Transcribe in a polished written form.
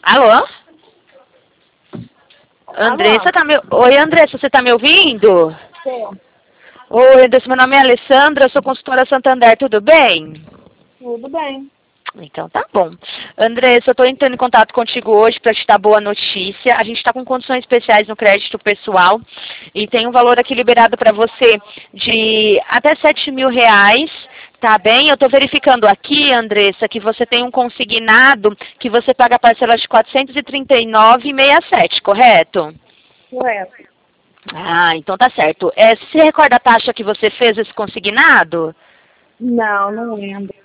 Alô? Andressa, Oi, Andressa, você tá me ouvindo? Sim. Oi, Andressa, meu nome é Alessandra, eu sou consultora Santander, tudo bem? Tudo bem. Então tá bom. Andressa, eu estou entrando em contato contigo hoje para te dar boa notícia. A gente está com condições especiais no crédito pessoal e tem um valor aqui liberado para você de até R$ 7.000. Tá bem? Eu estou verificando aqui, Andressa, que você tem um consignado que você paga parcelas de R$ 439,67, correto? Correto. Ah, então tá certo. Você recorda a taxa que você fez esse consignado? Não lembro.